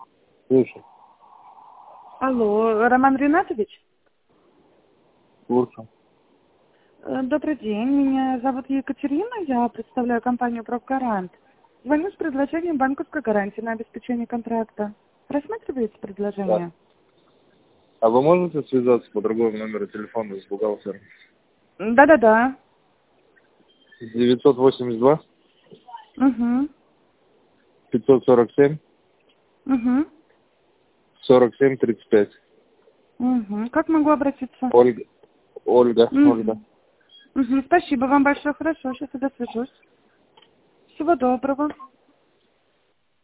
Слушай. Алло, Роман Ринатович? Слушай. Добрый день, меня зовут Екатерина, я представляю компанию «Профгарант». Звоню с предложением банковской гарантии на обеспечение контракта. Рассматриваете предложение? А вы можете связаться по другому номеру телефона с бухгалтером? Да-да-да. 982 Угу. 547 Угу. 47 35. Угу. Как могу обратиться? Ольга. Угу. Угу. Спасибо вам большое, хорошо, сейчас я свяжусь. Всего доброго.